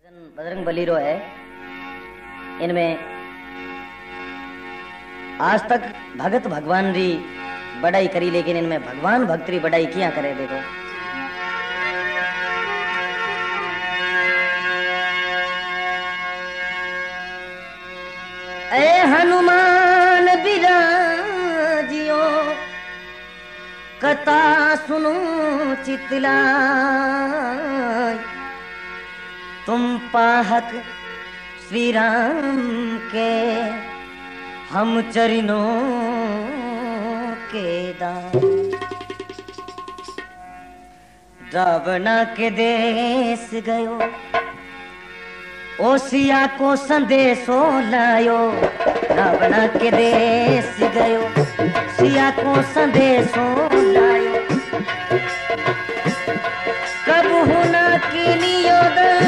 बजरंग बली रो है। इनमें आज तक भगत भगवान री बड़ाई करी, लेकिन इनमें भगवान भक्त री बड़ाई किया करे। देखो ए हनुमान बिराजियो कथा सुनो चितलाई, तुम पाहक श्री राम के हम चरणों के दास। रावणा के देश गयो ओसिया को संदेशो लायो, रावणा के देश गयो सिया को संदेशो लायो। कब होना की नियोदन,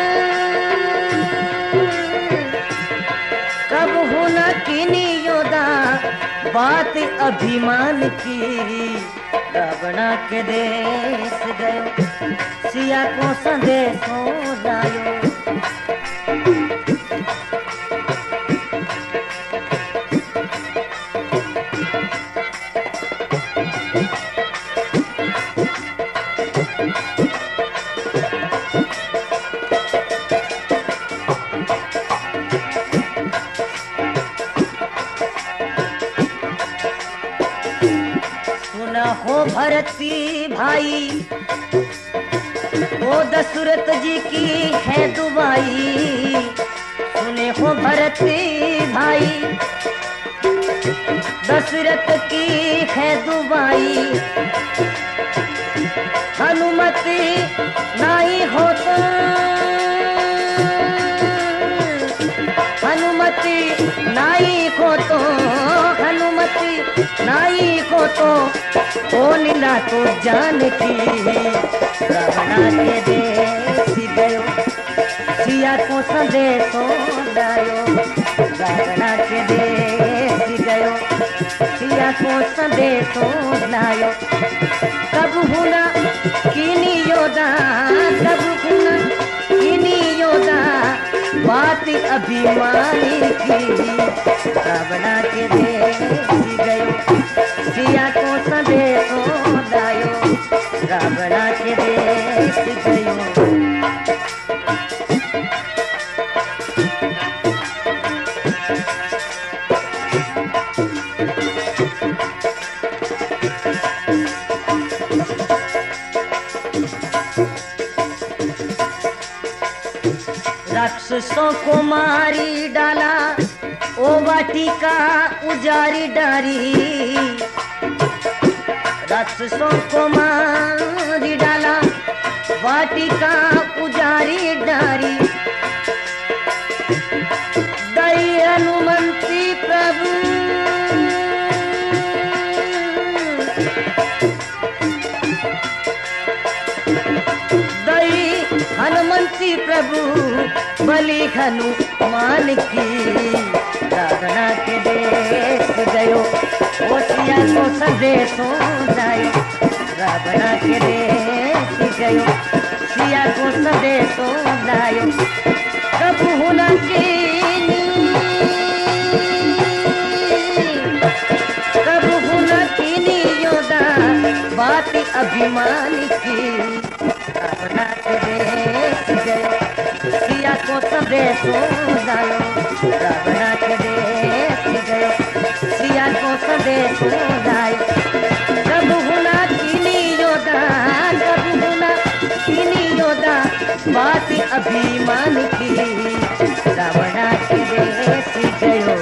कब होना की नियोदा बात अभिमान की। रावणा के देश गयो सिया को संदेशो लायो। हो भरती भाई वो दशरथ जी की है दुआई, सुने हो भरती भाई दशरथ की है दुआई। हनुमति नहीं हो तो, हनुमति नहीं हो तो, हनुमति नहीं हो तो ओ लीला तो जानकी। रावणा के देश गयो सिया को संदेशो लायो, रावणा के देश गयो सिया को संदेशो लायो। कब हुना किनी योदा, कब हुना किनी योदा बात अभिमानी की। रावणा के देश गयो सिया को संदेशो लायो, रावणा के देश गयो। राक्षसों को मारी डाला ओ वाटिका उजारी डारी, राक्षसों को मारी डाला वाटिका उजारी डारी। दई हनुमंती प्रभु, दई हनुमंती प्रभु बलि हनुमान की। रावणा के देश गयो ओसिया को संदेशो लायो, रावणा के देश गयो सिया को संदेशो लायो। कब होना कीनी, कब होना कीनी योदा बात अभिमान की। रावणा के देश गयो सिया को संदेशो लायो, रावणा के देश गयो सिया को संदेशो लायो। कब होना किनी योदा, कब होना किनी योदा बात अभिमान की। रावणा के देश गयो।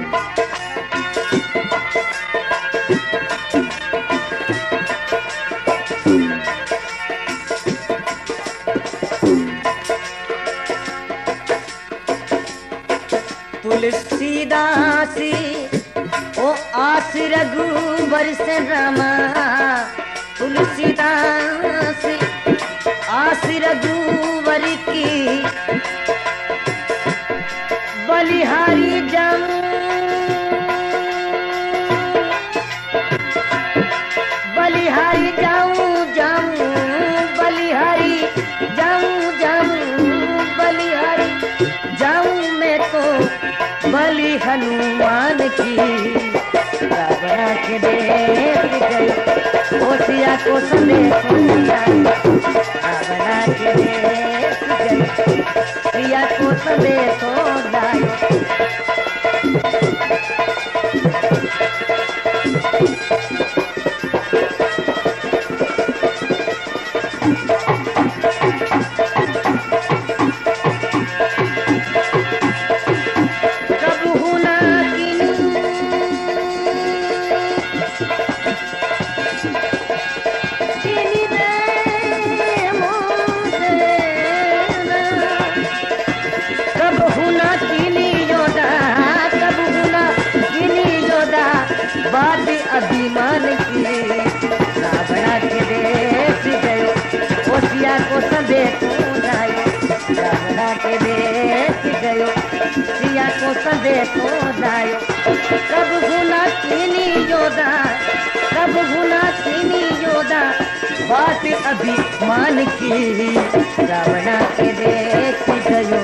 तुलसीदासी ओ आस रघुवर से रामा, तुलसीदासी आस रघुवर की। बलिहारी जाऊं, बलिहारी जाऊं जाऊं, बलिहारी जाऊं जाऊं, बलि हनुमान की रावण के देख गयो होशिया को संदेश रावण के देख गयो सिया को संदेश लायो बात अभिमान की रावण के देश गयो होशिया को संदेश लायो रावण के देश गयो सिया को संदेश लायो कब गुना कीनी योदा कब गुना कीनी योदा बात अभिमान की रावण के देश गयो